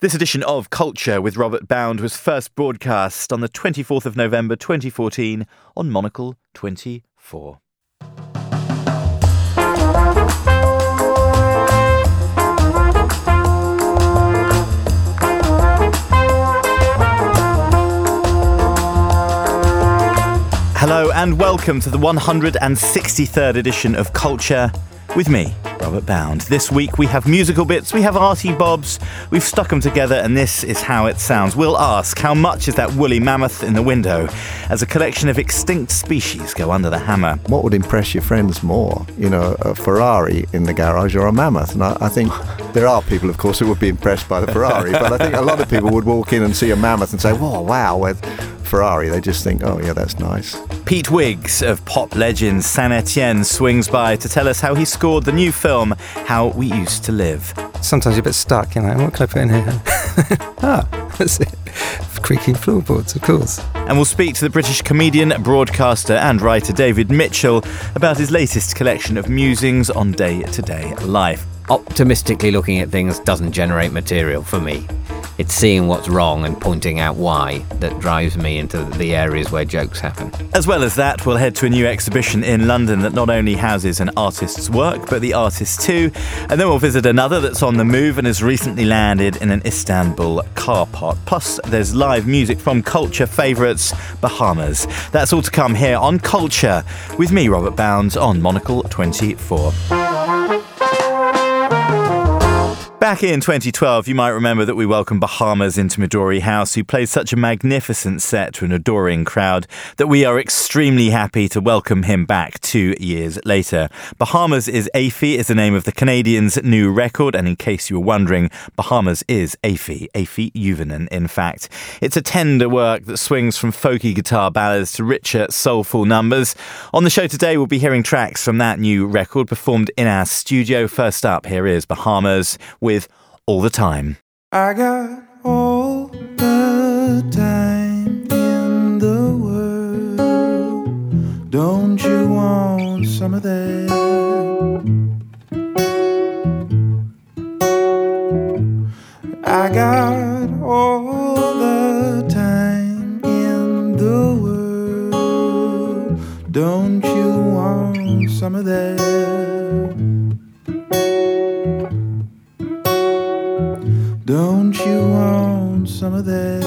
This edition of Culture with Robert Bound was first broadcast on the 24th of November 2014 on Monocle 24. Hello and welcome to the 163rd edition of Culture with me, Robert Bound. This week we have musical bits, we have arty bobs, we've stuck them together and this is how it sounds. We'll ask, how much is that woolly mammoth in the window as a collection of extinct species go under the hammer? What would impress your friends more? You know, a Ferrari in the garage or a mammoth? And I think there are people, of course, who would be impressed by the Ferrari, but I think a lot of people would walk in and see a mammoth and say, whoa, wow, with Ferrari. They just think, oh yeah, that's nice. Pete Wiggs of pop legend Saint Etienne swings by to tell us how he scored the new film How We Used to Live. Sometimes you're a bit stuck, you know, what can I put in here? That's it. Creaking floorboards, of course. And we'll speak to the British comedian, broadcaster and writer David Mitchell about his latest collection of musings on day-to-day life. Optimistically looking at things doesn't generate material for me. It's seeing what's wrong and pointing out why that drives me into the areas where jokes happen. As well as that, we'll head to a new exhibition in London that not only houses an artist's work, but the artist too. And then we'll visit another that's on the move and has recently landed in an Istanbul car park. Plus, there's live music from culture favourites Bahamas. That's all to come here on Culture with me, Robert Bounds, on Monocle 24. Back in 2012, you might remember that we welcomed Bahamas into Midori House, who played such a magnificent set to an adoring crowd that we are extremely happy to welcome him back 2 years later. Bahamas is Afi is the name of the Canadian's new record, and in case you were wondering, Bahamas is Afi Yuvinen, in fact. It's a tender work that swings from folky guitar ballads to richer, soulful numbers. On the show today, we'll be hearing tracks from that new record performed in our studio. First up, here is Bahamas with All the Time. I got all the time in the world. Don't you want some of that? I got all the time in the world. Don't you want some of that? Don't you want some of that?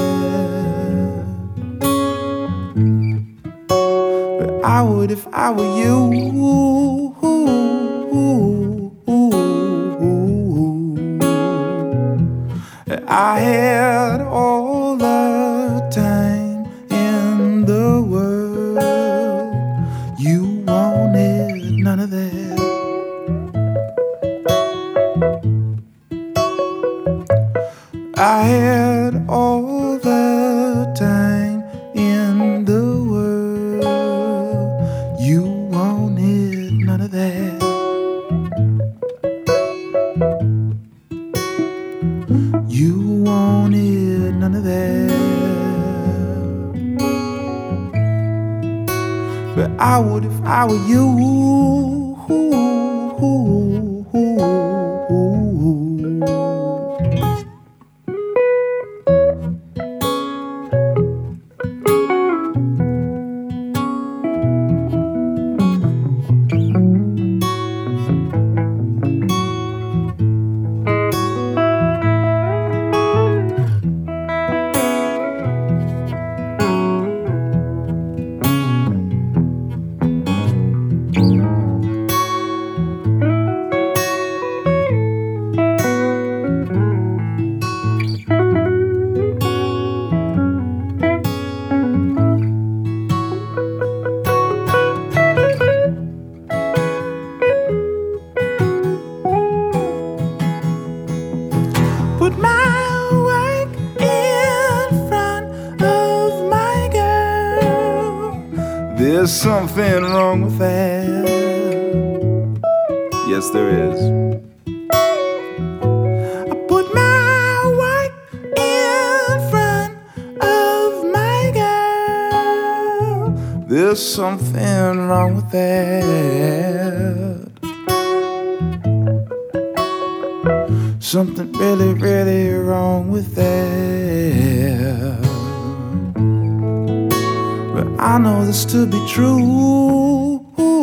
But I would if I were you. I had all the time in the world. You wanted none of that. I had all the time in the world. You wanted none of that. You wanted none of that. But I would if I were you. There's something wrong with that. Yes, there is. I put my work in front of my girl. There's something wrong with that. something really, really wrong with that. But I know this to be true.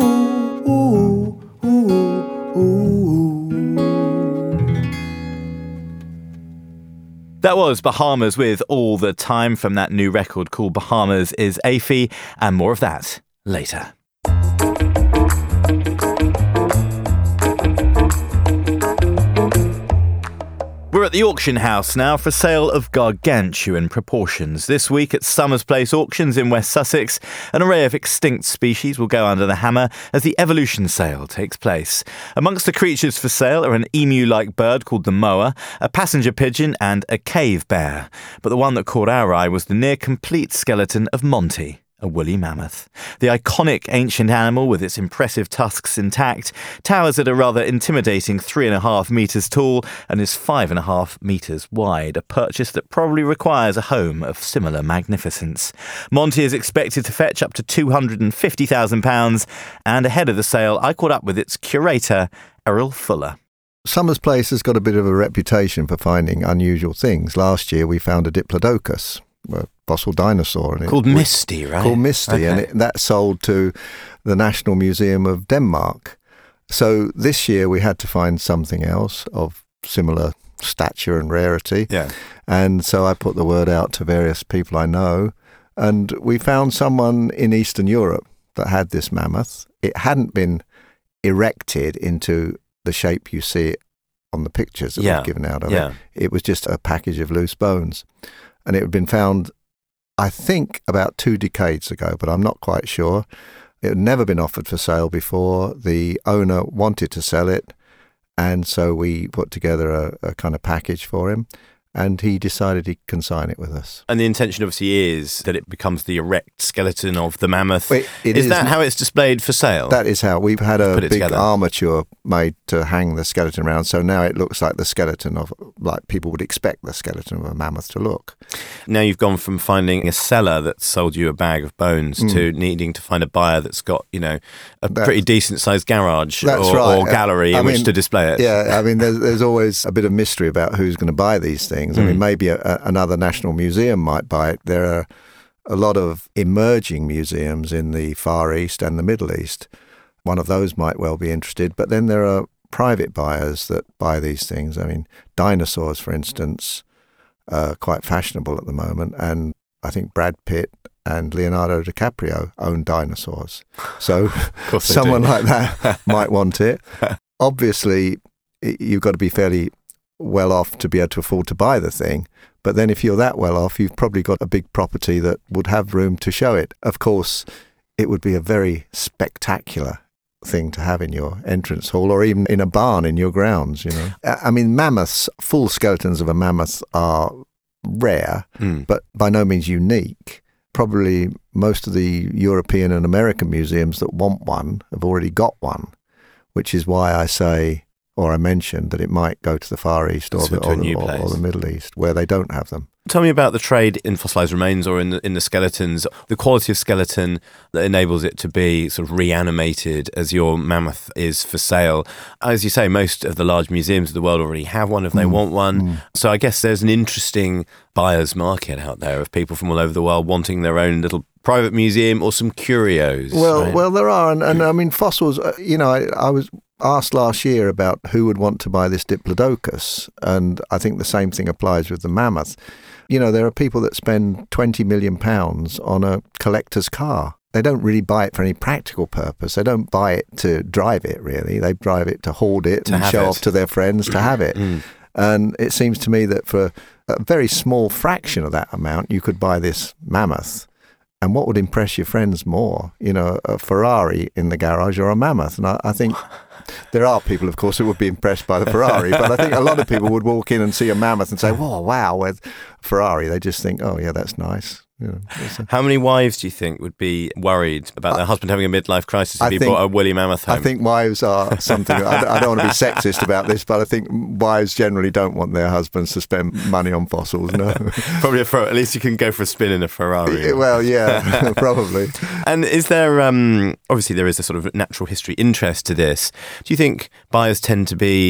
That was Bahamas with All the Time from that new record called Bahamas is Aphie, and more of that later. We're at the auction house now for sale of gargantuan proportions. This week at Summers Place Auctions in West Sussex, an array of extinct species will go under the hammer as the evolution sale takes place. Amongst the creatures for sale are an emu-like bird called the moa, a passenger pigeon and a cave bear. But the one that caught our eye was the near-complete skeleton of Monty, a woolly mammoth. The iconic ancient animal, with its impressive tusks intact, towers at a rather intimidating 3.5 metres tall and is 5.5 metres wide, a purchase that probably requires a home of similar magnificence. Monty is expected to fetch up to £250,000, and ahead of the sale, I caught up with its curator, Errol Fuller. Summers Place has got a bit of a reputation for finding unusual things. Last year we found a Diplodocus, a fossil dinosaur. And called Misty, right? Called Misty, okay. And that sold to the National Museum of Denmark. So this year we had to find something else of similar stature and rarity. Yeah. And so I put the word out to various people I know, and we found someone in Eastern Europe that had this mammoth. It hadn't been erected into the shape you see it on the pictures that we've given out of it. It was just a package of loose bones. And it had been found, I think, about 2 decades ago, but I'm not quite sure. It had never been offered for sale before. The owner wanted to sell it, and so we put together a kind of package for him, and he decided he can sign it with us. And the intention obviously is that it becomes the erect skeleton of the mammoth. Is that how it's displayed for sale? That is how. We've had a big armature made to hang the skeleton around, so now it looks like the skeleton of, like people would expect the skeleton of a mammoth to look. Now you've gone from finding a seller that sold you a bag of bones to needing to find a buyer that's got, a pretty decent-sized garage or gallery in which to display it. Yeah, I mean, there's always a bit of mystery about who's going to buy these things. I mean, maybe another national museum might buy it. There are a lot of emerging museums in the Far East and the Middle East. One of those might well be interested. But then there are private buyers that buy these things. I mean, dinosaurs, for instance, are quite fashionable at the moment. And I think Brad Pitt and Leonardo DiCaprio own dinosaurs. So someone like that might want it. Obviously, you've got to be fairly well off to be able to afford to buy the thing. But then if you're that well off, you've probably got a big property that would have room to show it. Of course, it would be a very spectacular thing to have in your entrance hall or even in a barn in your grounds, I mean, mammoths, full skeletons of a mammoth are rare, but by no means unique. Probably most of the European and American museums that want one have already got one, which is why I mentioned that it might go to the Far East or the Middle East, where they don't have them. Tell me about the trade in fossilised remains or in the skeletons, the quality of skeleton that enables it to be sort of reanimated as your mammoth is for sale. As you say, most of the large museums of the world already have one if they want one. So I guess there's an interesting buyer's market out there of people from all over the world wanting their own little private museum or some curios. Well, there are. And I mean, fossils, I was asked last year about who would want to buy this Diplodocus, and I think the same thing applies with the mammoth. There are people that spend £20 million on a collector's car. They don't really buy it for any practical purpose. They don't buy it to drive it, really. They drive it to hoard it and show off to their friends to have it. And it seems to me that for a very small fraction of that amount, you could buy this mammoth. And what would impress your friends more? A Ferrari in the garage or a mammoth? And I think there are people, of course, who would be impressed by the Ferrari, but I think a lot of people would walk in and see a mammoth and say, "Whoa, wow, with Ferrari." They just think, "Oh, yeah, that's nice." How many wives do you think would be worried about their husband having a midlife crisis if he brought a woolly mammoth home? I think wives are something. I don't want to be sexist about this, but I think wives generally don't want their husbands to spend money on fossils. No, probably at least you can go for a spin in a Ferrari. Well, yeah, probably. And is there obviously there is a sort of natural history interest to this? Do you think buyers tend to be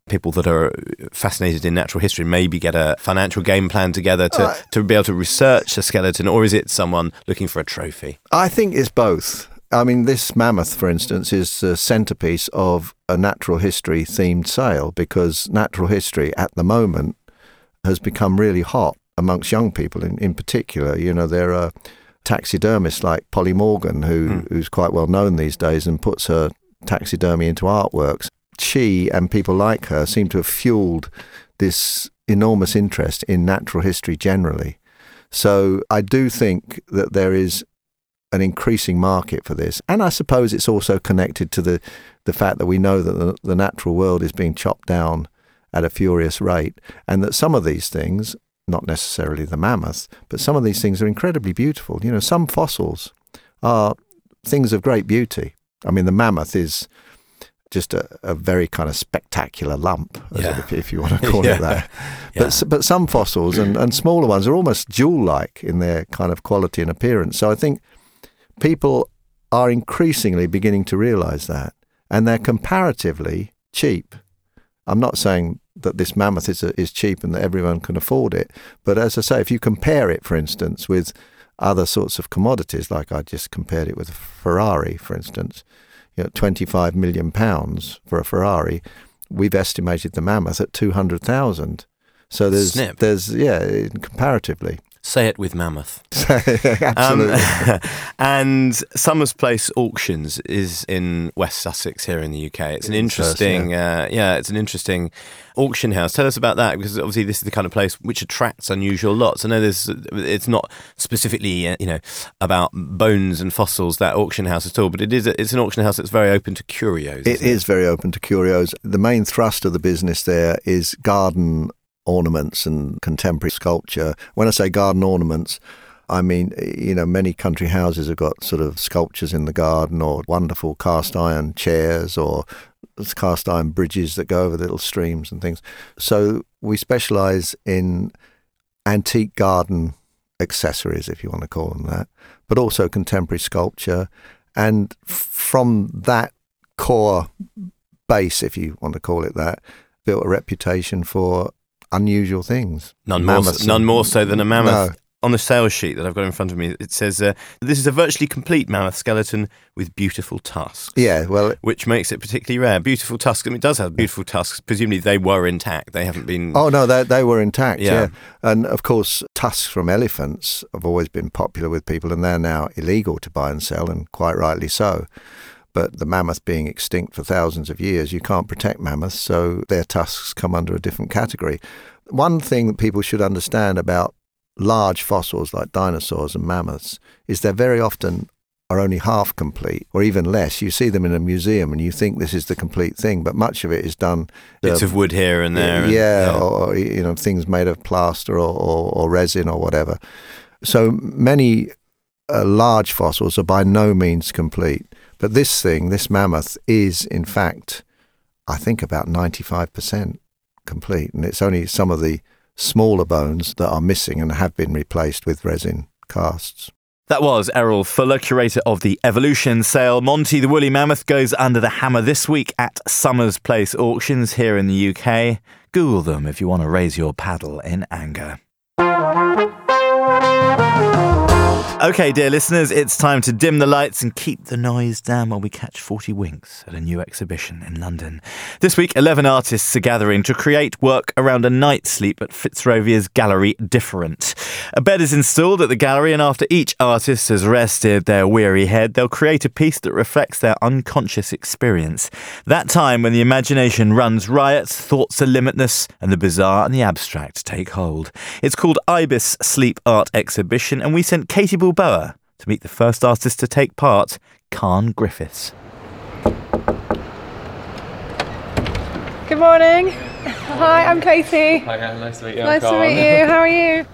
people that are fascinated in natural history maybe get a financial game plan together to be able to research a skeleton, or is it someone looking for a trophy? I think it's both. I mean, this mammoth, for instance, is the centrepiece of a natural history themed sale, because natural history at the moment has become really hot amongst young people in particular. You know, there are taxidermists like Polly Morgan, who's quite well known these days and puts her taxidermy into artworks. She and people like her seem to have fueled this enormous interest in natural history generally. So I do think that there is an increasing market for this. And I suppose it's also connected to the fact that we know that the natural world is being chopped down at a furious rate, and that some of these things, not necessarily the mammoth, but some of these things are incredibly beautiful. You know, some fossils are things of great beauty. I mean, the mammoth is just a very kind of spectacular lump, if you want to call it that. But some fossils and smaller ones are almost jewel-like in their kind of quality and appearance. So I think people are increasingly beginning to realise that, and they're comparatively cheap. I'm not saying that this mammoth is cheap and that everyone can afford it, but as I say, if you compare it, for instance, with other sorts of commodities, like I just compared it with a Ferrari, for instance, you know, £25 million for a Ferrari, we've estimated the mammoth at 200,000. So there's comparatively. Say it with mammoth. Absolutely. And Summers Place Auctions is in West Sussex here in the UK. It's an interesting, it's an interesting auction house. Tell us about that, because obviously this is the kind of place which attracts unusual lots. I know it's not specifically, about bones and fossils, that auction house at all, but it's an auction house that's very open to curios. It is very open to curios. The main thrust of the business there is garden ornaments and contemporary sculpture. When I say garden ornaments, I mean, many country houses have got sort of sculptures in the garden, or wonderful cast iron chairs, or cast iron bridges that go over little streams and things. So we specialise in antique garden accessories, if you want to call them that, but also contemporary sculpture. And from that core base, if you want to call it that, built a reputation for unusual things. None more so than a mammoth. No. On the sales sheet that I've got in front of me, it says, this is a virtually complete mammoth skeleton with beautiful tusks. Yeah, well, which makes it particularly rare. Beautiful tusks. I mean, it does have beautiful tusks. Presumably they were intact. They haven't been... Oh, no, they were intact, yeah. And, of course, tusks from elephants have always been popular with people, and they're now illegal to buy and sell, and quite rightly so. But the mammoth being extinct for thousands of years, you can't protect mammoths, so their tusks come under a different category. One thing that people should understand about large fossils like dinosaurs and mammoths is they very often are only half complete, or even less. You see them in a museum and you think this is the complete thing, but much of it is done... Bits of wood here and there. Or things made of plaster or resin or whatever. So many large fossils are by no means complete. But this mammoth, is in fact, I think about 95% complete. And it's only some of the smaller bones that are missing and have been replaced with resin casts. That was Errol Fuller, curator of the Evolution sale. Monty the Woolly Mammoth goes under the hammer this week at Summers Place Auctions here in the UK. Google them if you want to raise your paddle in anger. OK, dear listeners, it's time to dim the lights and keep the noise down while we catch 40 winks at a new exhibition in London. This week, 11 artists are gathering to create work around a night's sleep at Fitzrovia's gallery Different. A bed is installed at the gallery, and after each artist has rested their weary head, they'll create a piece that reflects their unconscious experience. That time when the imagination runs riot, thoughts are limitless, and the bizarre and the abstract take hold. It's called Ibis Sleep Art Exhibition, and we sent Katie Boer to meet the first artist to take part, Khan Griffiths. Good morning. Hi, I'm Katie. Hi, nice to meet you. Nice to meet you. How are you?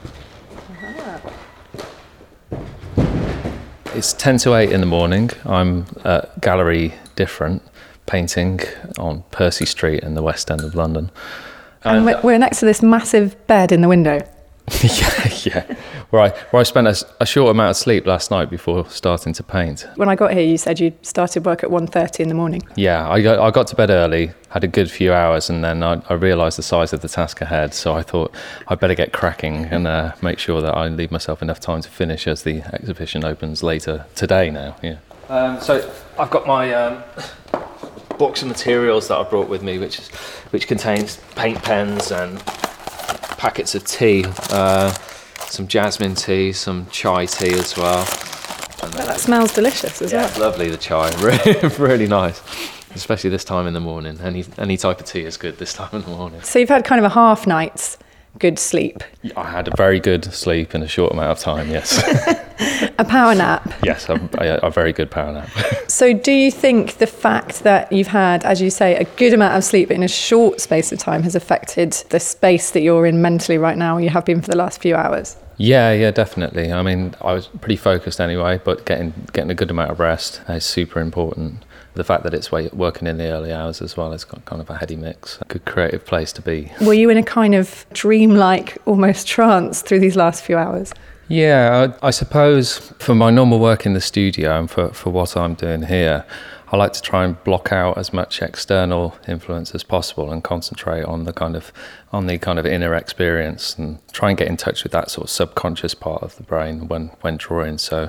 It's 10 to 8 in the morning. I'm at Gallery Different, painting on Percy Street in the West End of London. And we're next to this massive bed in the window. yeah. Where I spent a short amount of sleep last night before starting to paint. When I got here, you said you started work at 1:30 in the morning. Yeah, I got to bed early, had a good few hours, and then I realised the size of the task ahead. So I thought I'd better get cracking and make sure that I leave myself enough time to finish as the exhibition opens later today now. Yeah. So I've got my box of materials that I brought with me, which contains paint pens and packets of tea, some jasmine tea, some chai tea as well. And That smells delicious as well. it's lovely, the chai, really, really nice, especially this time in the morning. Any type of tea is good this time in the morning. So you've had kind of a half night's good sleep. I had a very good sleep in a short amount of time, yes. A power nap. Yes, a very good power nap. So do you think the fact that you've had, as you say, a good amount of sleep in a short space of time has affected the space that you're in mentally right now, or you have been for the last few hours? Yeah, definitely. I mean, I was pretty focused anyway, but getting a good amount of rest is super important. The fact that it's working in the early hours as well, it's got kind of a heady mix. A good creative place to be. Were you in a kind of dreamlike, almost trance through these last few hours? Yeah, I suppose for my normal work in the studio and for what I'm doing here, I like to try and block out as much external influence as possible and concentrate on the kind of inner experience and try and get in touch with that sort of subconscious part of the brain when drawing. So,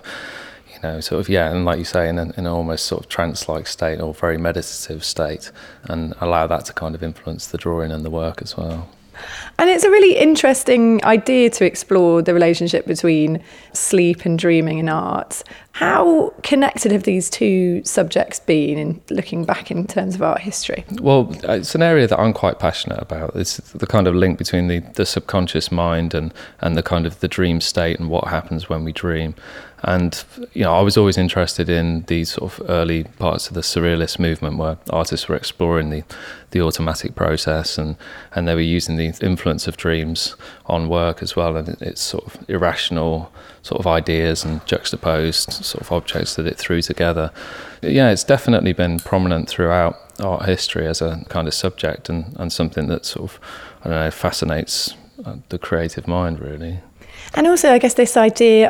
and like you say, in an almost sort of trance-like state or very meditative state, and allow that to kind of influence the drawing and the work as well. And it's a really interesting idea to explore the relationship between sleep and dreaming in art. How connected have these two subjects been in looking back in terms of art history? Well, it's an area that I'm quite passionate about. It's the kind of link between the subconscious mind and the kind of the dream state and what happens when we dream. And, I was always interested in these sort of early parts of the Surrealist movement where artists were exploring the automatic process and they were using the influence of dreams on work as well, and it's sort of irrational sort of ideas and juxtaposed sort of objects that it threw together. Yeah, it's definitely been prominent throughout art history as a kind of subject and something that sort of, fascinates the creative mind, really. And also, I guess this idea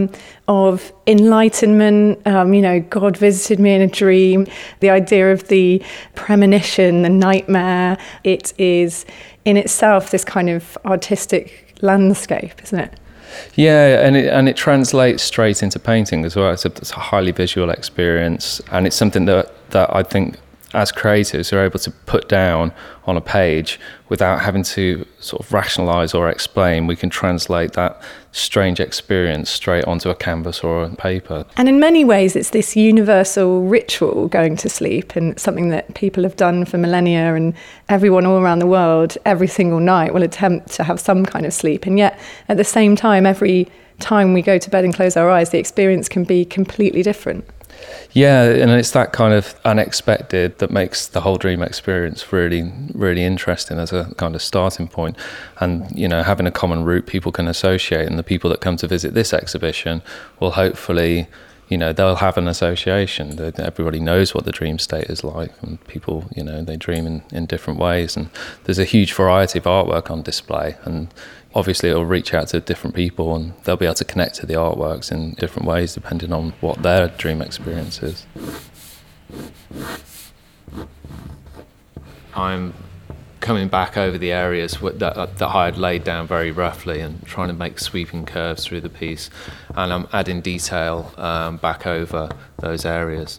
of enlightenment, God visited me in a dream, the idea of the premonition, the nightmare, it is in itself this kind of artistic landscape, isn't it? Yeah, and it translates straight into painting as well. It's a highly visual experience, and it's something that I think as creatives are able to put down on a page without having to sort of rationalise or explain. We can translate that strange experience straight onto a canvas or a paper. And in many ways, it's this universal ritual, going to sleep, and something that people have done for millennia, and everyone all around the world, every single night, will attempt to have some kind of sleep. And yet, at the same time, every time we go to bed and close our eyes, the experience can be completely different. Yeah, and it's that kind of unexpected that makes the whole dream experience really, really interesting as a kind of starting point. And, having a common root people can associate, and the people that come to visit this exhibition will hopefully, they'll have an association. Everybody knows what the dream state is like, and people, they dream in different ways. And there's a huge variety of artwork on display, and obviously it'll reach out to different people and they'll be able to connect to the artworks in different ways depending on what their dream experience is. I'm coming back over the areas that I had laid down very roughly and trying to make sweeping curves through the piece, and I'm adding detail back over those areas.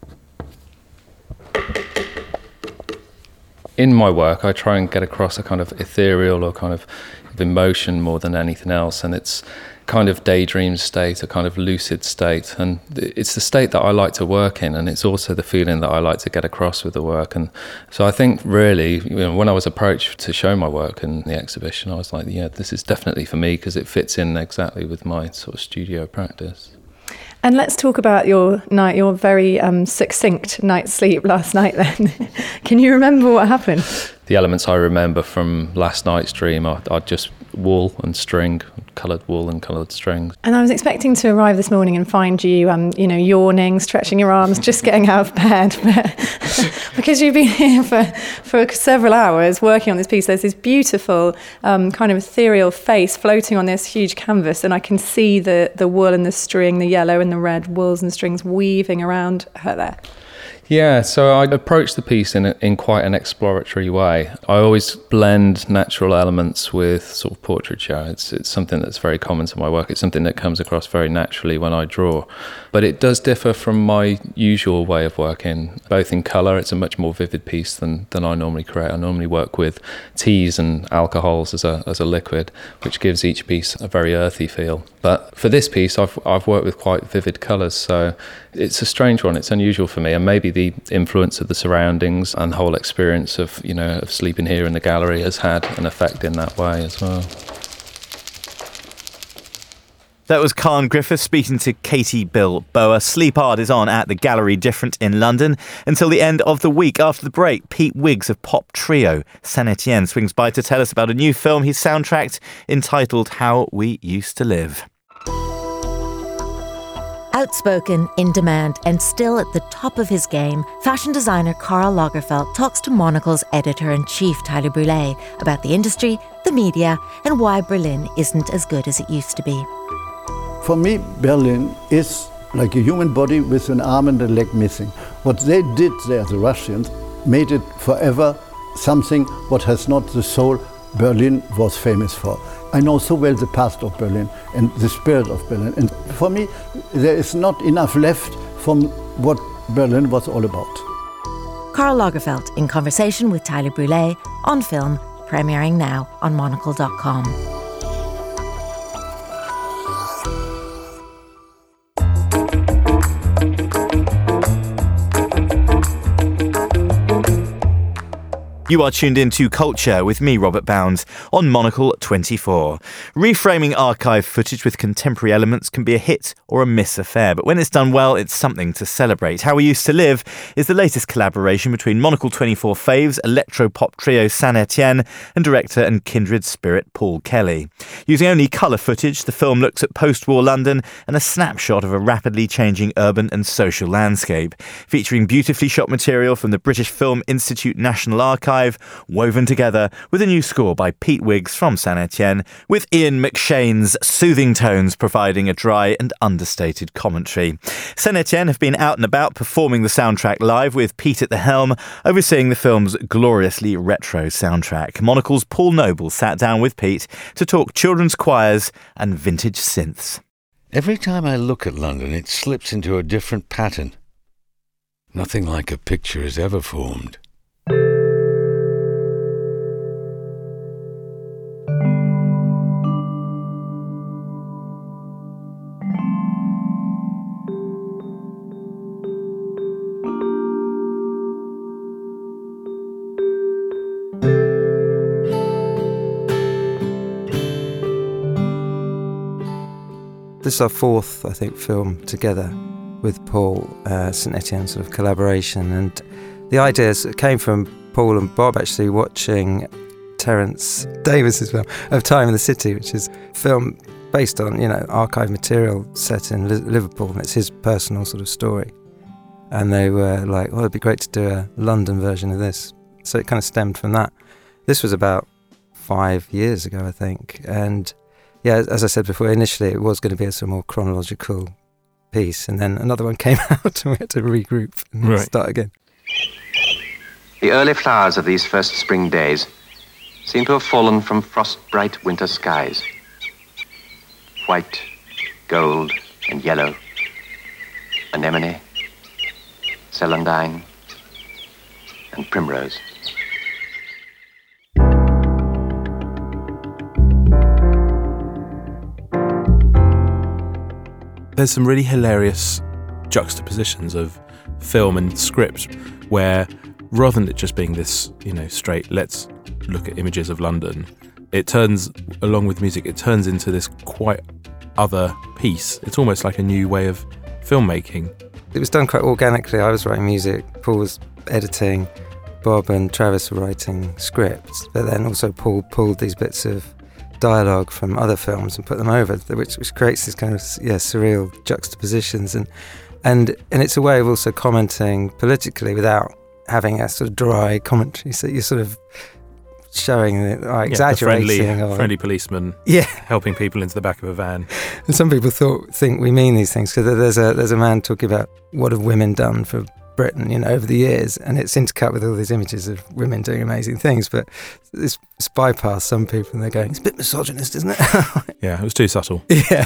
In my work, I try and get across a kind of ethereal or kind of emotion more than anything else, and it's kind of daydream state, a kind of lucid state, and it's the state that I like to work in, and it's also the feeling that I like to get across with the work. And so I think really, when I was approached to show my work in the exhibition, I was like, yeah, this is definitely for me because it fits in exactly with my sort of studio practice. And let's talk about your very succinct night's sleep last night then. Can you remember what happened? The elements I remember from last night's dream, I'd just wool and string, coloured wool and coloured strings. And I was expecting to arrive this morning and find you, yawning, stretching your arms, just getting out of bed. But because you've been here for several hours working on this piece, there's this beautiful kind of ethereal face floating on this huge canvas, and I can see the wool and the string, the yellow and the red wools and strings weaving around her there. Yeah, so I approach the piece in quite an exploratory way. I always blend natural elements with sort of portraiture. It's something that's very common to my work. It's something that comes across very naturally when I draw. But it does differ from my usual way of working, both in colour. It's a much more vivid piece than I normally create. I normally work with teas and alcohols as a liquid, which gives each piece a very earthy feel. But for this piece, I've worked with quite vivid colours, so it's a strange one. It's unusual for me, and maybe the influence of the surroundings and whole experience of sleeping here in the gallery has had an effect in that way as well. That was Karen Griffiths speaking to Katie Bilboa. Sleep Hard is on at the Gallery Different in London until the end of the week. After the break, Pete Wiggs of pop trio Saint Etienne swings by to tell us about a new film he's soundtracked entitled How We Used to Live. Outspoken, in demand, and still at the top of his game, fashion designer Karl Lagerfeld talks to Monocle's editor-in-chief Tyler Brûlé about the industry, the media, and why Berlin isn't as good as it used to be. For me, Berlin is like a human body with an arm and a leg missing. What they did there, the Russians, made it forever something what has not the soul Berlin was famous for. I know so well the past of Berlin and the spirit of Berlin. And for me, there is not enough left from what Berlin was all about. Karl Lagerfeld in conversation with Tyler Brûlé on film, premiering now on monocle.com. You are tuned into Culture with me, Robert Bounds, on Monocle 24. Reframing archive footage with contemporary elements can be a hit or a miss affair, but when it's done well, it's something to celebrate. How We Used to Live is the latest collaboration between Monocle 24 faves, electro-pop trio Saint Etienne, and director and kindred spirit Paul Kelly. Using only colour footage, the film looks at post-war London and a snapshot of a rapidly changing urban and social landscape, featuring beautifully shot material from the British Film Institute National Archive, woven together with a new score by Pete Wiggs from Saint Etienne, with Ian McShane's soothing tones providing a dry and understated commentary. Saint Etienne have been out and about performing the soundtrack live, with Pete at the helm, overseeing the film's gloriously retro soundtrack. Monocle's Paul Noble sat down with Pete to talk children's choirs and vintage synths. Every time I look at London, it slips into a different pattern. Nothing like a picture is ever formed. This is our fourth, I think, film together with Paul, Saint Etienne sort of collaboration. And the ideas came from Paul and Bob actually watching Terence Davis's film of Time in the City, which is a film based on, archive material set in Liverpool. And it's his personal sort of story. And they were like, it'd be great to do a London version of this. So it kind of stemmed from that. This was about 5 years ago, I think. And yeah, as I said before, initially it was going to be a sort of more chronological piece, and then another one came out and we had to regroup and start again. The early flowers of these first spring days seem to have fallen from frost-bright winter skies. White, gold, and yellow. Anemone, celandine, and primrose. There's some really hilarious juxtapositions of film and script where, rather than it just being this, straight, let's look at images of London, it turns, along with music, it turns into this quite other piece. It's almost like a new way of filmmaking. It was done quite organically. I was writing music, Paul was editing, Bob and Travis were writing scripts, but then also Paul pulled these bits of dialogue from other films and put them over, which creates this kind of surreal juxtapositions, and it's a way of also commenting politically without having a sort of dry commentary. So you're sort of showing exaggerating, the friendly policeman, helping people into the back of a van. And some people think we mean these things because there's a man talking about what have women done for Britain, over the years, and it's intercut with all these images of women doing amazing things, but it's bypassed some people and they're going, it's a bit misogynist, isn't it? Yeah, it was too subtle. Yeah.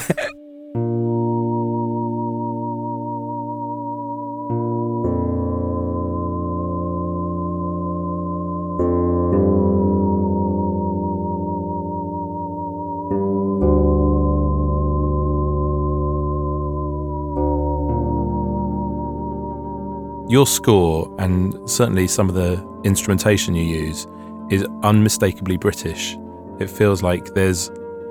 Your score, and certainly some of the instrumentation you use, is unmistakably British. It feels like there's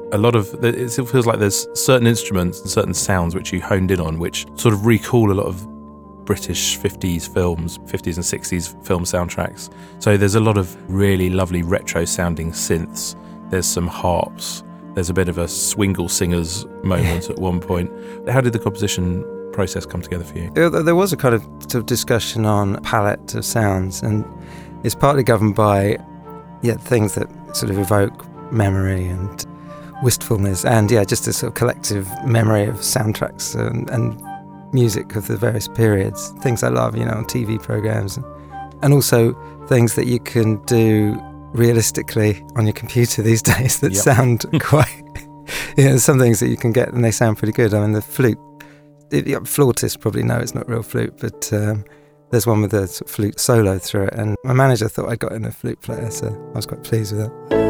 certain instruments and certain sounds which you honed in on, which sort of recall a lot of British 50s and 60s film soundtracks. So there's a lot of really lovely retro-sounding synths. There's some harps. There's a bit of a Swingle Singers moment at one point. How did the composition process come together for you? There was a kind of sort of discussion on palette of sounds, and it's partly governed by things that sort of evoke memory and wistfulness, and just a sort of collective memory of soundtracks and music of the various periods, things I love, on TV programs, and also things that you can do realistically on your computer these days that sound quite some things that you can get and they sound pretty good. I mean, the flute, flautists probably know it's not real flute, but there's one with a sort of flute solo through it, and my manager thought I got in a flute player, so I was quite pleased with that.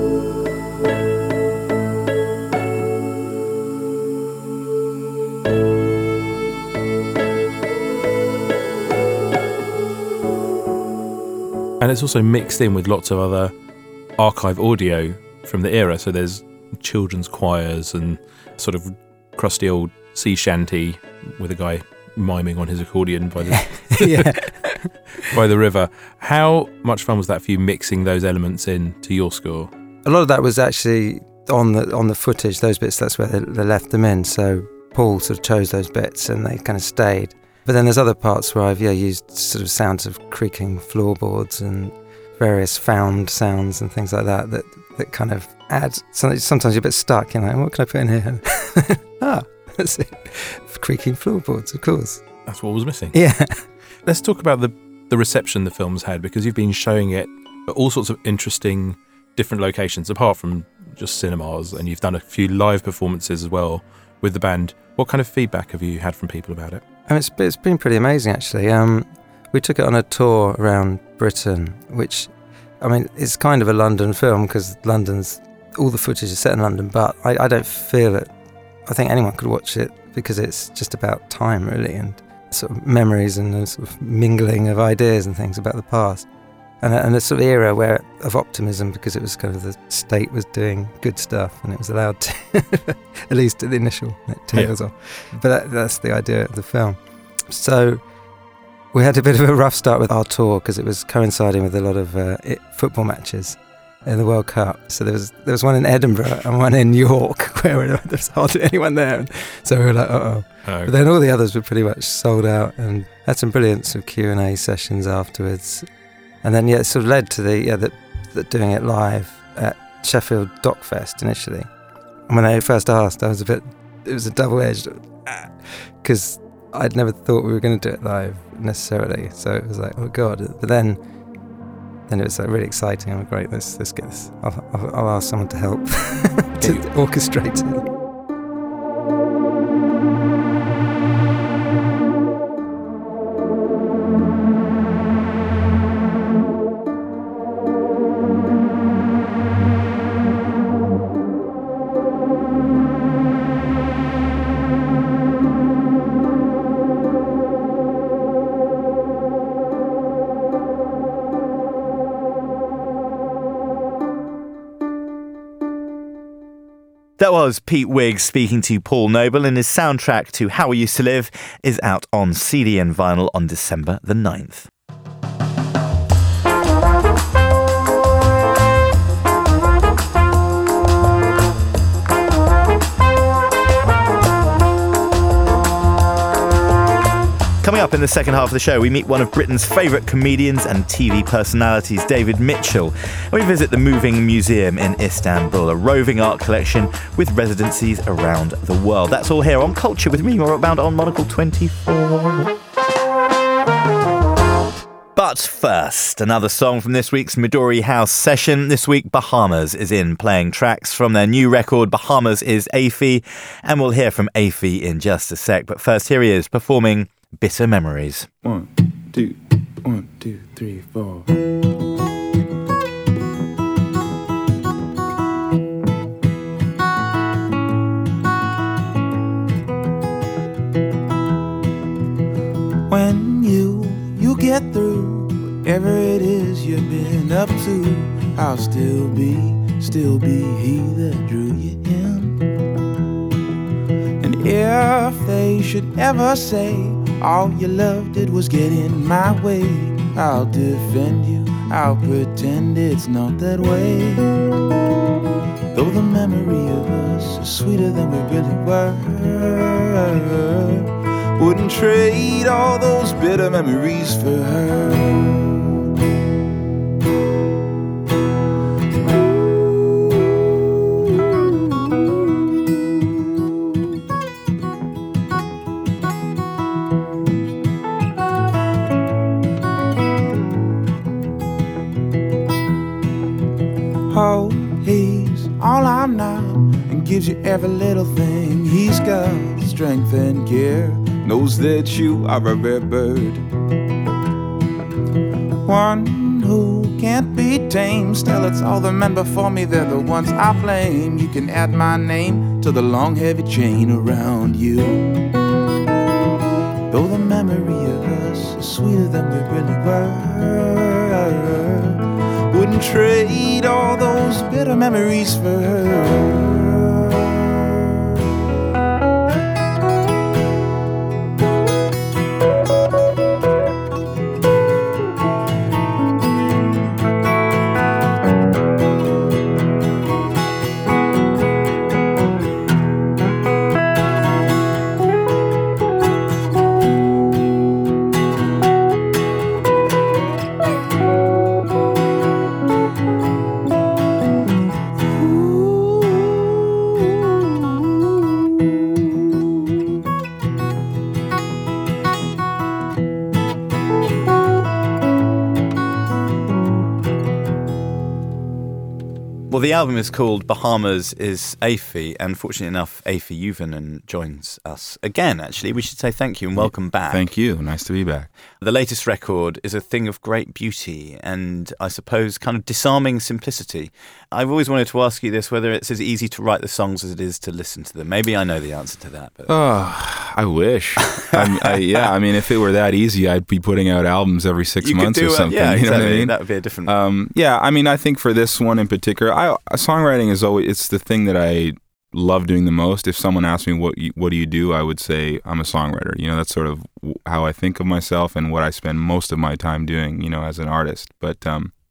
And it's also mixed in with lots of other archive audio from the era, so there's children's choirs and sort of crusty old sea shanty with a guy miming on his accordion by the by the river. How much fun was that for you, mixing those elements in to your score? A lot of that was actually on the footage, those bits, that's where they left them in. So Paul sort of chose those bits and they kind of stayed. But then there's other parts where I've used sort of sounds of creaking floorboards and various found sounds and things like that kind of add. Sometimes you're a bit stuck, what can I put in here? That's it. Creaking floorboards, of course. That's what was missing. Yeah. Let's talk about the reception the film's had, because you've been showing it at all sorts of interesting different locations, apart from just cinemas, and you've done a few live performances as well with the band. What kind of feedback have you had from people about it? It's been pretty amazing, actually. We took it on a tour around Britain, which, it's kind of a London film because all the footage is set in London, but I don't feel it. I think anyone could watch it because it's just about time, really, and sort of memories and a sort of mingling of ideas and things about the past. And a sort of era of optimism, because it was kind of the state was doing good stuff and it was allowed to, at least at the initial, it tails off. But that's the idea of the film. So we had a bit of a rough start with our tour because it was coinciding with a lot of football matches in the World Cup. So there was one in Edinburgh and one in York where there was hardly anyone there. And so we were like, uh-oh. But then all the others were pretty much sold out, and had some brilliant sort of Q&A sessions afterwards. And then, it sort of led to the doing it live at Sheffield Dockfest initially. And when they first asked, it was a double-edged, because I'd never thought we were going to do it live necessarily. So it was like, oh God. But then it was like really exciting. I'm like, great, let's get this. I'll ask someone to help to orchestrate it. That was Pete Wiggs speaking to Paul Noble, and his soundtrack to How We Used to Live is out on CD and vinyl on December the 9th. Coming up in the second half of the show, we meet one of Britain's favourite comedians and TV personalities, David Mitchell. We visit the Moving Museum in Istanbul, a roving art collection with residencies around the world. That's all here on Culture with me, Maura Bound on Monocle 24. But first, another song from this week's Midori House session. This week, Bahamas is in, playing tracks from their new record, Bahamas is Afi, and we'll hear from Afi in just a sec. But first, here he is performing Bitter Memories. 1, 2, 1, 2, 3, 4. When you get through whatever it is you've been up to, I'll still be he that drew you in. And if they should ever say all you love did was get in my way, I'll defend you, I'll pretend it's not that way. Though the memory of us is sweeter than we really were, wouldn't trade all those bitter memories for her. Oh, he's all I'm not, and gives you every little thing. He's got strength and care, knows that you are a rare bird, one who can't be tamed. Still, it's all the men before me, they're the ones I blame. You can add my name to the long heavy chain around you. Though the memory of us is sweeter than we really were, wouldn't trade all those bitter memories for her. Well, the album is called Bahamas is Afi, and fortunately enough, Afi Yuvanen joins us again, actually. We should say thank you and welcome back. Thank you. Nice to be back. The latest record is a thing of great beauty and, I suppose, kind of disarming simplicity. I've always wanted to ask you this, whether it's as easy to write the songs as it is to listen to them. Maybe I know the answer to that. But oh, I wish. Yeah, I mean, if it were that easy, I'd be putting out albums every 6 months or something. Yeah, you know exactly. what I mean? That would be a different... yeah, I mean, I think for this one in particular, songwriting is always, it's the thing that I love doing the most. If someone asks me what do you do, I would say I'm a songwriter. You know, that's sort of how I think of myself and what I spend most of my time doing, you know, as an artist. But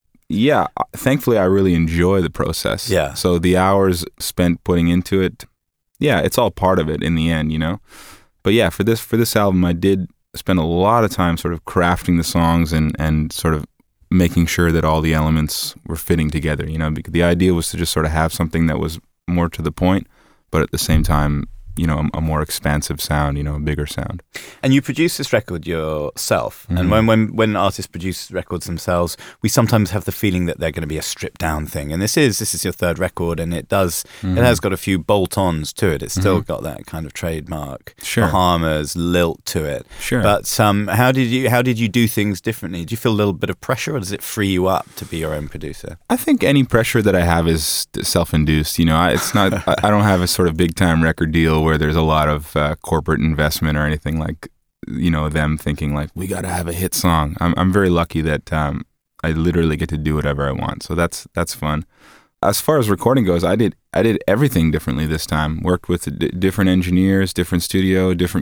yeah, thankfully I really enjoy the process. Yeah. So the hours spent putting into it, yeah, it's all part of it in the end, you know. But yeah, for this album, I did spend a lot of time sort of crafting the songs and sort of making sure that all the elements were fitting together, you know, because the idea was to just sort of have something that was more to the point, but at the same time, you know, a more expansive sound, you know, a bigger sound. And you produce this record yourself. Mm-hmm. And when artists produce records themselves, we sometimes have the feeling that they're going to be a stripped down thing. And this is your third record, and it has got a few bolt-ons to it. It's still got that kind of trademark Bahamas lilt to it. Sure. But how did you do things differently? Do you feel a little bit of pressure, or does it free you up to be your own producer? I think any pressure that I have is self-induced. You know, it's not. I don't have a sort of big-time record deal where there's a lot of corporate investment or anything, like, you know, them thinking like, we got to have a hit song. I'm very lucky that I literally get to do whatever I want. So that's fun. As far as recording goes, I did everything differently this time. Worked with different engineers, different studio, different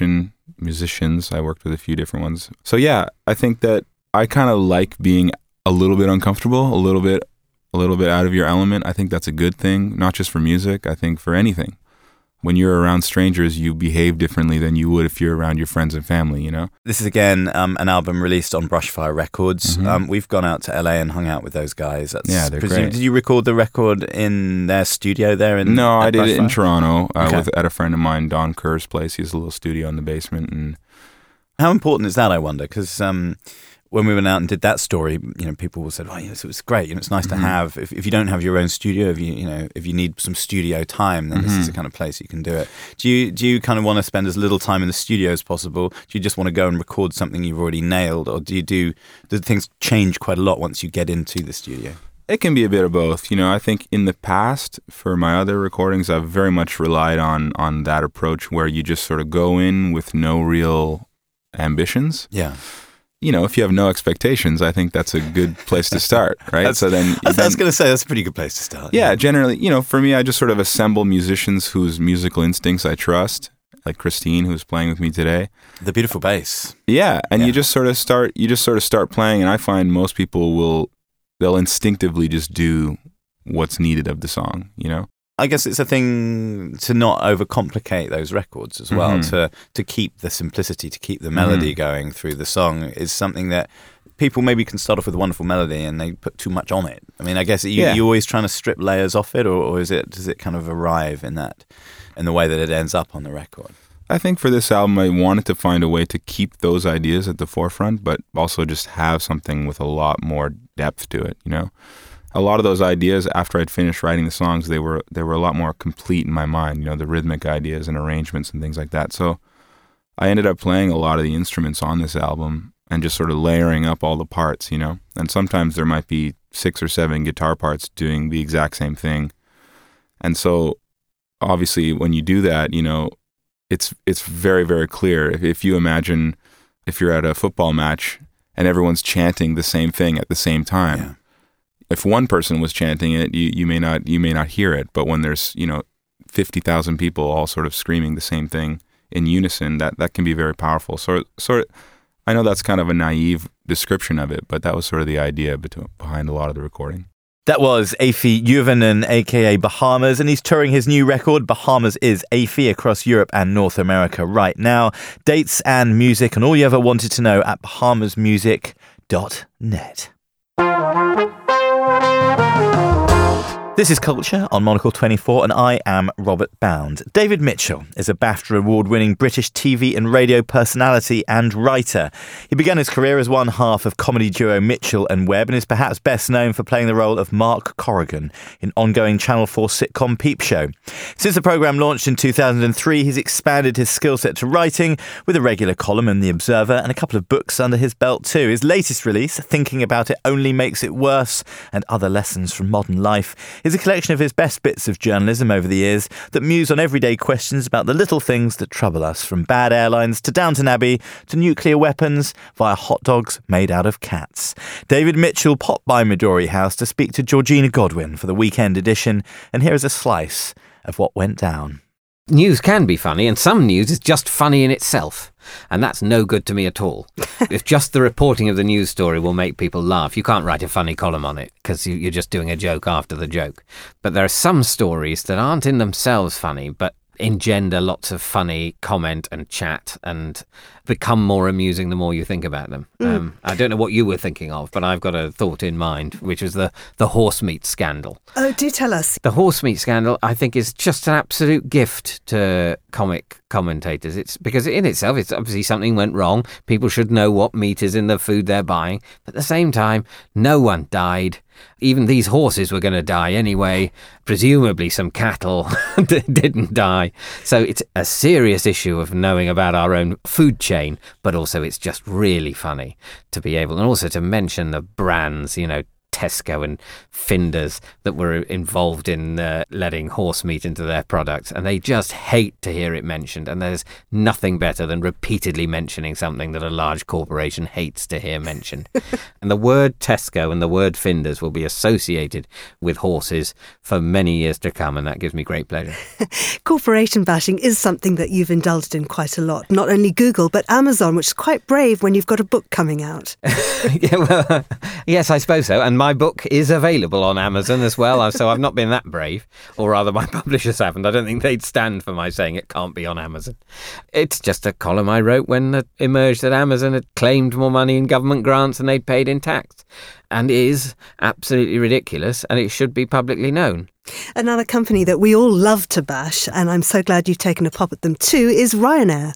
musicians. I worked with a few different ones. So yeah, I think that I kind of like being a little bit uncomfortable, a little bit out of your element. I think that's a good thing, not just for music. I think for anything. when you're around strangers, you behave differently than you would if you're around your friends and family, you know? This is, again, an album released on Brushfire Records. We've gone out to LA and hung out with those guys. They're great. Did you record the record in their studio there? No, I did it in Toronto at a friend of mine, Don Kerr's place. He has a little studio in the basement. And how important is that, I wonder? Because when we went out and did that story, people said, "Oh, yes, it was great. It's nice to have. If you don't have your own studio, if you need some studio time, then this is the kind of place you can do it." Do you kind of want to spend as little time in the studio as possible? Do you just want to go and record something you've already nailed, or do things change quite a lot once you get into the studio? It can be a bit of both. I think in the past, for my other recordings, I've very much relied on that approach where you just sort of go in with no real ambitions. Yeah. If you have no expectations, I think that's a good place to start, right? I was going to say, that's a pretty good place to start. Yeah, generally, for me, I just sort of assemble musicians whose musical instincts I trust, like Christine, who's playing with me today. The beautiful bass. Yeah, and you just sort of start playing, and I find most people they'll instinctively just do what's needed of the song, I guess it's a thing to not overcomplicate those records as well, to keep the simplicity, to keep the melody going through the song is something that people maybe can start off with a wonderful melody and they put too much on it. I mean, I guess you're always trying to strip layers off it, or does it kind of arrive in the way that it ends up on the record? I think for this album, I wanted to find a way to keep those ideas at the forefront, but also just have something with a lot more depth to it, A lot of those ideas, after I'd finished writing the songs, they were a lot more complete in my mind, the rhythmic ideas and arrangements and things like that. So I ended up playing a lot of the instruments on this album and just sort of layering up all the parts, And sometimes there might be 6 or 7 guitar parts doing the exact same thing. And so obviously when you do that, it's very, very clear. If you imagine if you're at a football match and everyone's chanting the same thing at the same time. Yeah. If one person was chanting it, you may not hear it. But when there's 50,000 people all sort of screaming the same thing in unison, that can be very powerful. So I know that's kind of a naive description of it, but that was sort of the idea behind a lot of the recording. That was Afi Juvonen, aka Bahamas, and he's touring his new record, Bahamas is Afi, across Europe and North America right now. Dates and music and all you ever wanted to know at bahamasmusic.net. This is Culture on Monocle 24 and I am Robert Bound. David Mitchell is a BAFTA award-winning British TV and radio personality and writer. He began his career as one half of comedy duo Mitchell and Webb and is perhaps best known for playing the role of Mark Corrigan in ongoing Channel 4 sitcom Peep Show. Since the programme launched in 2003, he's expanded his skill set to writing with a regular column in The Observer and a couple of books under his belt too. His latest release, Thinking About It Only Makes It Worse and Other Lessons from Modern Life, is a collection of his best bits of journalism over the years that muse on everyday questions about the little things that trouble us, from bad airlines to Downton Abbey to nuclear weapons via hot dogs made out of cats. David Mitchell popped by Midori House to speak to Georgina Godwin for the weekend edition, and here is a slice of what went down. News can be funny, and some news is just funny in itself. And that's no good to me at all. If just the reporting of the news story will make people laugh, you can't write a funny column on it, because you're just doing a joke after the joke. But there are some stories that aren't in themselves funny, but engender lots of funny comment and chat and become more amusing the more you think about them. I don't know what you were thinking of, but I've got a thought in mind, which was the horse meat scandal. Oh, do tell us. The horse meat scandal, I think, is just an absolute gift to comic commentators. It's because in itself, it's obviously something went wrong. People should know what meat is in the food they're buying. But at the same time, no one died. Even these horses were going to die anyway. Presumably some cattle didn't die. So it's a serious issue of knowing about our own food chain, but also it's just really funny to be able, and also to mention the brands, Tesco and Finders that were involved in letting horse meat into their products, and they just hate to hear it mentioned, and there's nothing better than repeatedly mentioning something that a large corporation hates to hear mentioned. And the word Tesco and the word Finders will be associated with horses for many years to come, and that gives me great pleasure. Corporation bashing is something that you've indulged in quite a lot. Not only Google, but Amazon, which is quite brave when you've got a book coming out. Yes, I suppose so. And my book is available on Amazon as well, so I've not been that brave, or rather my publishers haven't. I don't think they'd stand for my saying it can't be on Amazon. It's just a column I wrote when it emerged that Amazon had claimed more money in government grants than they'd paid in tax, and is absolutely ridiculous, and it should be publicly known. Another company that we all love to bash, and I'm so glad you've taken a pop at them too, is Ryanair.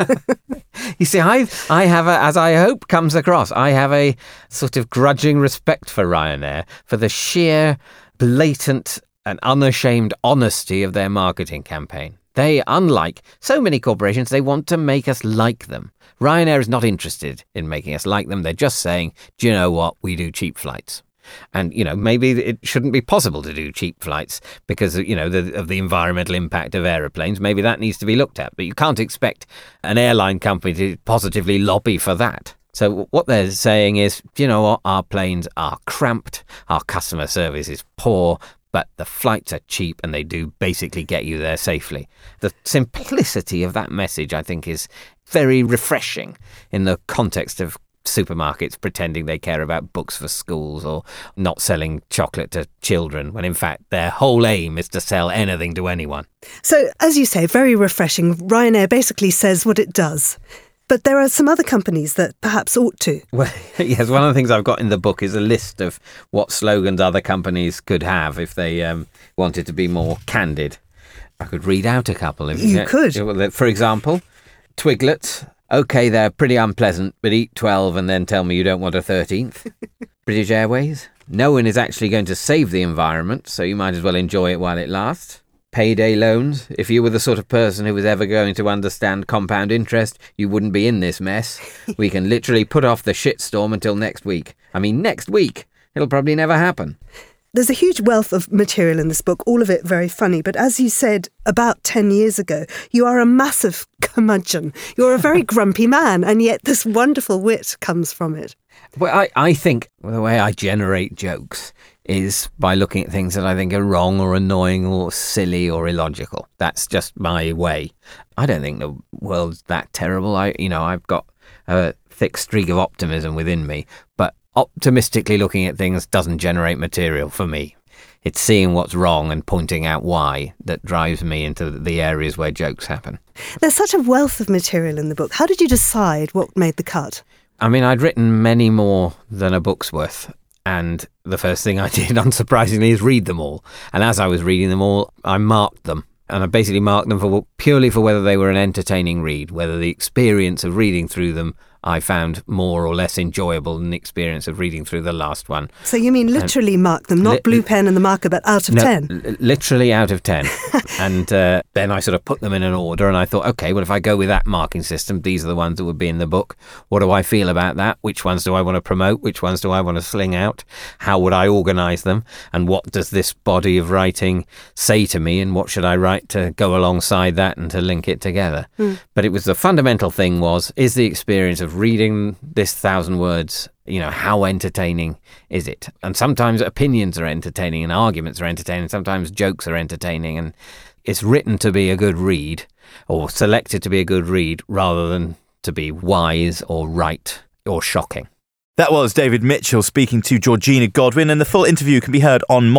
You see, I have, as I hope comes across, I have a sort of grudging respect for Ryanair for the sheer, blatant and unashamed honesty of their marketing campaign. They, unlike so many corporations, they want to make us like them. Ryanair is not interested in making us like them. They're just saying, do you know what? We do cheap flights. And, maybe it shouldn't be possible to do cheap flights because, of the environmental impact of aeroplanes. Maybe that needs to be looked at. But you can't expect an airline company to positively lobby for that. So what they're saying is, do you know what? Our planes are cramped. Our customer service is poor. But the flights are cheap and they do basically get you there safely. The simplicity of that message, I think, is very refreshing in the context of supermarkets pretending they care about books for schools or not selling chocolate to children, when in fact their whole aim is to sell anything to anyone. So, as you say, very refreshing. Ryanair basically says what it does. But there are some other companies that perhaps ought to. Well, yes, one of the things I've got in the book is a list of what slogans other companies could have if they wanted to be more candid. I could read out a couple. If you could. For example, Twiglets. OK, they're pretty unpleasant, but eat 12 and then tell me you don't want a 13th. British Airways. No one is actually going to save the environment, so you might as well enjoy it while it lasts. Payday loans. If you were the sort of person who was ever going to understand compound interest, you wouldn't be in this mess. We can literally put off the shitstorm until next week. I mean, next week. It'll probably never happen. There's a huge wealth of material in this book, all of it very funny. But as you said about 10 years ago, you are a massive curmudgeon. You're a very grumpy man, and yet this wonderful wit comes from it. Well, I think the way I generate jokes is by looking at things that I think are wrong or annoying or silly or illogical. That's just my way. I don't think the world's that terrible. I've got a thick streak of optimism within me, but optimistically looking at things doesn't generate material for me. It's seeing what's wrong and pointing out why that drives me into the areas where jokes happen. There's such a wealth of material in the book. How did you decide what made the cut? I mean, I'd written many more than a book's worth. And the first thing I did, unsurprisingly, is read them all. And as I was reading them all, I marked them. And I basically marked them purely for whether they were an entertaining read, whether the experience of reading through them I found more or less enjoyable than the experience of reading through the last one. So you mean literally mark them, not blue pen and the marker, but out of 10? Literally out of 10. And then I sort of put them in an order and I thought, OK, well, if I go with that marking system, these are the ones that would be in the book. What do I feel about that? Which ones do I want to promote? Which ones do I want to sling out? How would I organise them? And what does this body of writing say to me? And what should I write to go alongside that and to link it together? But it was the fundamental thing is the experience of reading this 1,000 words, how entertaining is it? And sometimes opinions are entertaining and arguments are entertaining. Sometimes jokes are entertaining, and it's written to be a good read or selected to be a good read rather than to be wise or right or shocking. That was David Mitchell speaking to Georgina Godwin, and the full interview can be heard on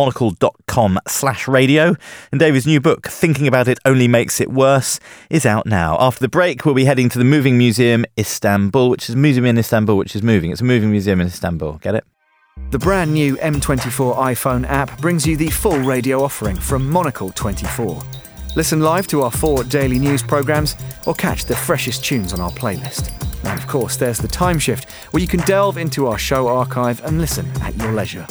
monocle.com/radio. And David's new book, Thinking About It Only Makes It Worse, is out now. After the break, we'll be heading to the Moving Museum Istanbul, which is a museum in Istanbul, which is moving. It's a moving museum in Istanbul. Get it? The brand new M24 iPhone app brings you the full radio offering from Monocle 24. Listen live to our 4 daily news programmes or catch the freshest tunes on our playlist. And of course, there's the Time Shift, where you can delve into our show archive and listen at your leisure.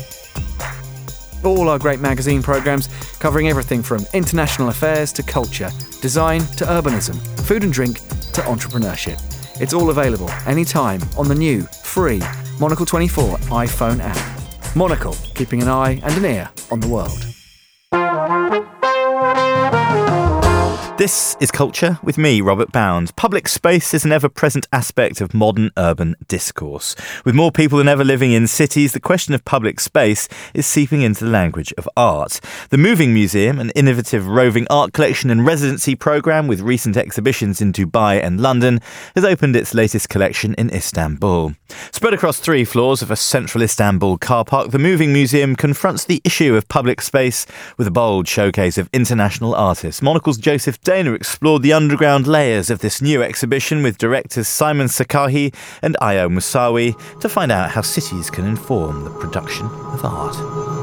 All our great magazine programmes covering everything from international affairs to culture, design to urbanism, food and drink to entrepreneurship. It's all available anytime on the new, free Monocle 24 iPhone app. Monocle, keeping an eye and an ear on the world. This is Culture with me, Robert Bound. Public space is an ever-present aspect of modern urban discourse. With more people than ever living in cities, the question of public space is seeping into the language of art. The Moving Museum, an innovative roving art collection and residency programme with recent exhibitions in Dubai and London, has opened its latest collection in Istanbul. Spread across 3 floors of a central Istanbul car park, the Moving Museum confronts the issue of public space with a bold showcase of international artists. Monocle's Joseph Dana explored the underground layers of this new exhibition with directors Simon Sakahi and Ayo Musawi to find out how cities can inform the production of art.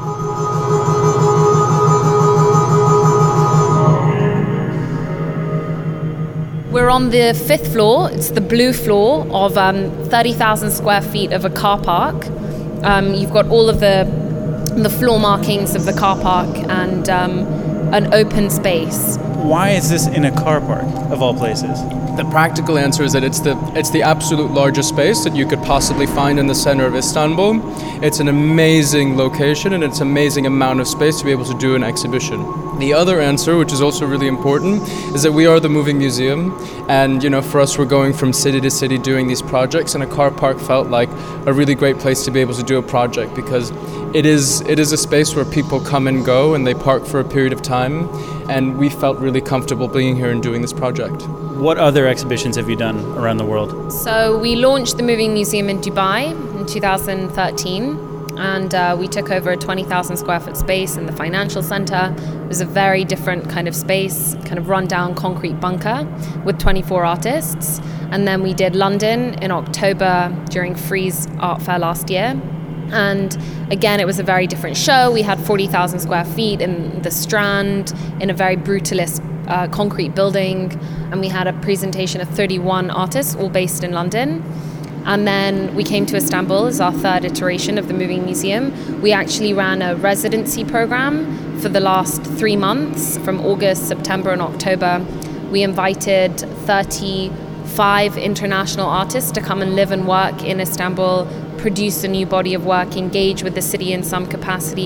We're on the 5th floor. It's the blue floor of 30,000 square feet of a car park. You've got all of the floor markings of the car park and an open space. Why is this in a car park, of all places? The practical answer is that it's the absolute largest space that you could possibly find in the center of Istanbul. It's an amazing location and it's an amazing amount of space to be able to do an exhibition. The other answer, which is also really important, is that we are the Moving Museum, and for us, we're going from city to city doing these projects, and a car park felt like a really great place to be able to do a project because it is a space where people come and go and they park for a period of time, and we felt really comfortable being here and doing this project. What other exhibitions have you done around the world? So we launched the Moving Museum in Dubai in 2013. And we took over a 20,000 square foot space in the financial center. It was a very different kind of space, kind of run-down concrete bunker with 24 artists. And then we did London in October during Frieze Art Fair last year. And again, it was a very different show. We had 40,000 square feet in the Strand, in a very brutalist concrete building. And we had a presentation of 31 artists, all based in London. And then we came to Istanbul as our 3rd iteration of the Moving Museum. We actually ran a residency program for the last 3 months, from August, September, and October. We invited 35 international artists to come and live and work in Istanbul, produce a new body of work, engage with the city in some capacity.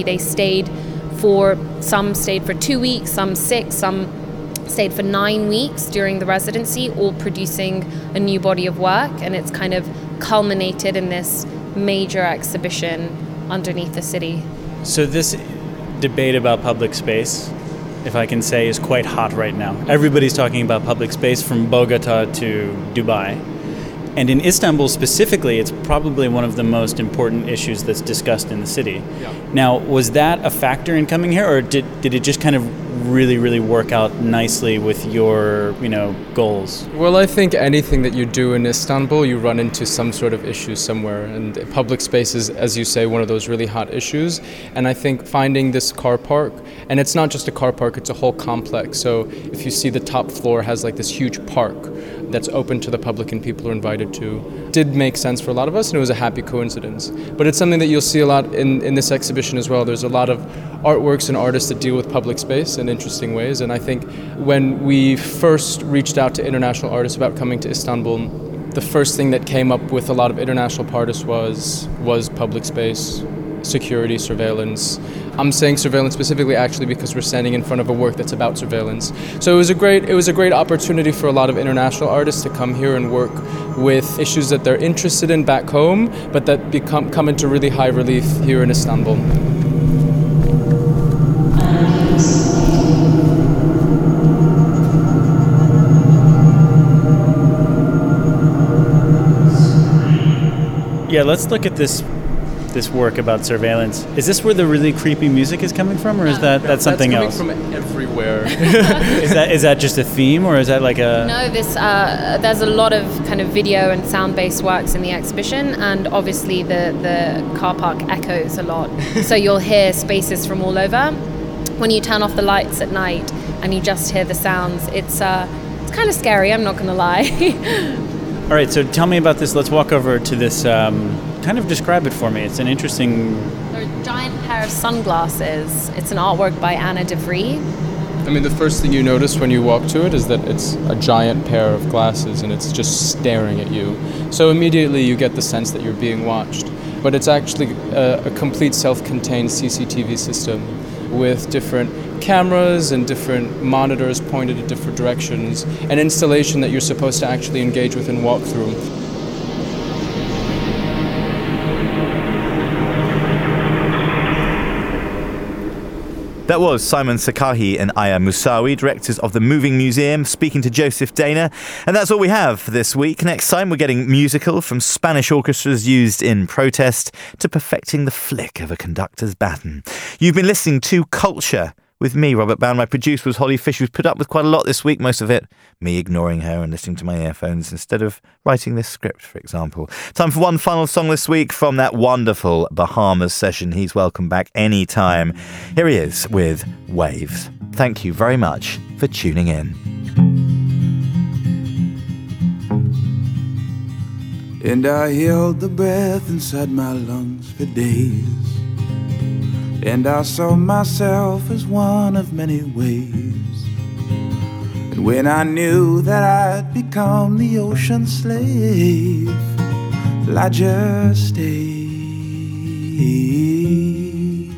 Some stayed for 2 weeks, some 6, some stayed for 9 weeks during the residency, all producing a new body of work, and it's kind of culminated in this major exhibition underneath the city. So this debate about public space, if I can say, is quite hot right now. Everybody's talking about public space from Bogota to Dubai. And in Istanbul specifically, it's probably one of the most important issues that's discussed in the city. Yeah. Now, was that a factor in coming here, or did it just kind of really, really work out nicely with your, goals? Well, I think anything that you do in Istanbul, you run into some sort of issue somewhere, and public space is, as you say, one of those really hot issues. And I think finding this car park, and it's not just a car park, it's a whole complex. So if you see, the top floor has like this huge park that's open to the public and people are invited to. It did make sense for a lot of us, and it was a happy coincidence. But it's something that you'll see a lot in this exhibition as well. There's a lot of artworks and artists that deal with public space in interesting ways, and I think when we first reached out to international artists about coming to Istanbul, the first thing that came up with a lot of international artists was public space, security, surveillance. I'm saying surveillance specifically actually because we're standing in front of a work that's about surveillance. So it was a great opportunity for a lot of international artists to come here and work with issues that they're interested in back home, but that come into really high relief here in Istanbul. Yeah, let's look at this work about surveillance. Is this where the really creepy music is coming from, or is that's something else? That's coming from everywhere. Is that just a theme, or is that like a... No, there's a lot of kind of video and sound-based works in the exhibition, and obviously the car park echoes a lot. So you'll hear spaces from all over. When you turn off the lights at night and you just hear the sounds, it's kind of scary, I'm not going to lie. All right, so tell me about this. Let's walk over to this. Kind of describe it for me. It's an interesting... They're a giant pair of sunglasses. It's an artwork by Anna de Vries. I mean, the first thing you notice when you walk to it is that it's a giant pair of glasses and it's just staring at you. So immediately you get the sense that you're being watched. But it's actually a complete self-contained CCTV system with different cameras and different monitors pointed at different directions, an installation that you're supposed to actually engage with and walk through. That was Simon Sakahi and Aya Musawi, directors of the Moving Museum, speaking to Joseph Dana. And that's all we have for this week. Next time, we're getting musical, from Spanish orchestras used in protest to perfecting the flick of a conductor's baton. You've been listening to Culture with me, Robert Bound. My producer was Holly Fisher, who's put up with quite a lot this week, most of it me ignoring her and listening to my earphones instead of writing this script, for example. Time for one final song this week from that wonderful Bahamas session. He's welcome back anytime. Here he is with Waves. Thank you very much for tuning in. And I held the breath inside my lungs for days, and I saw myself as one of many waves. And when I knew that I'd become the ocean slave, well, I just stayed.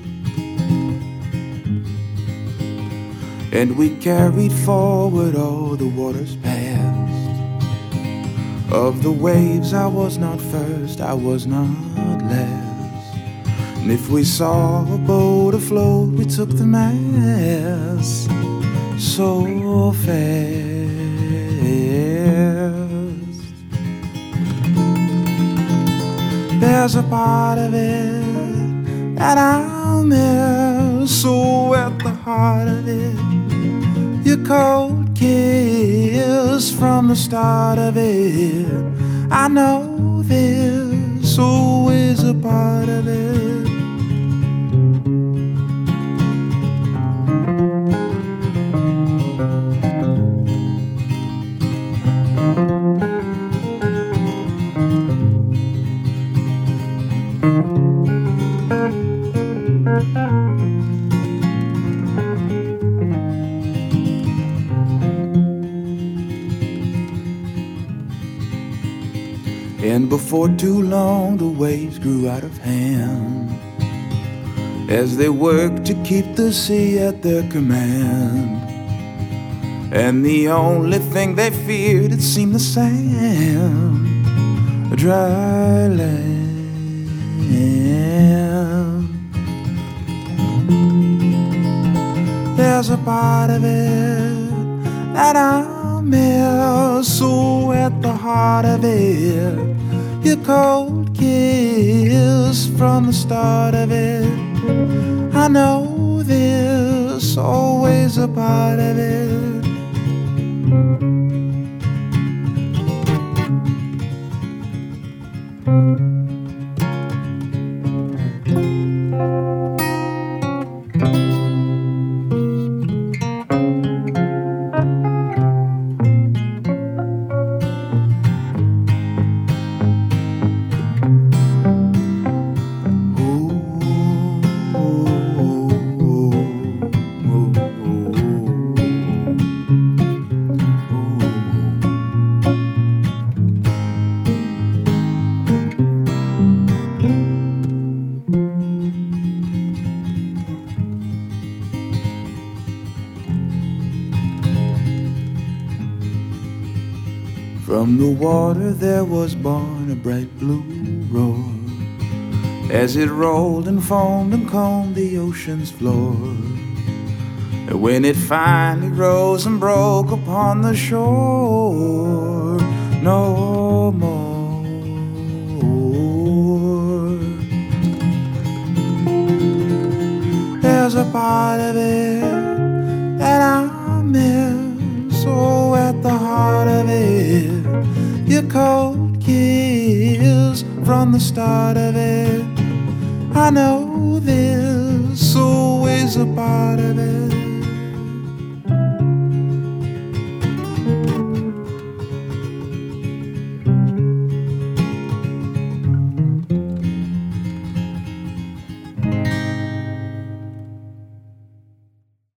And we carried forward all the waters past. Of the waves I was not first, I was not last. And if we saw a boat afloat, we took the mast so fast. There's a part of it that I'll miss, so at the heart of it, your cold kiss from the start of it. I know there's always a part of it. And before too long the waves grew out of hand, as they worked to keep the sea at their command. And the only thing they feared, it seemed the same, a dry land. There's a part of it that I'll miss, so at the heart of it, your cold kiss from the start of it. I know there's always a part of it. From the water there was born a bright blue roar, as it rolled and foamed and combed the ocean's floor. And when it finally rose and broke upon the shore, no more. There's a part of it that I miss, so at the heart of it, your cold kiss from the start of it. I know there's always a part of it.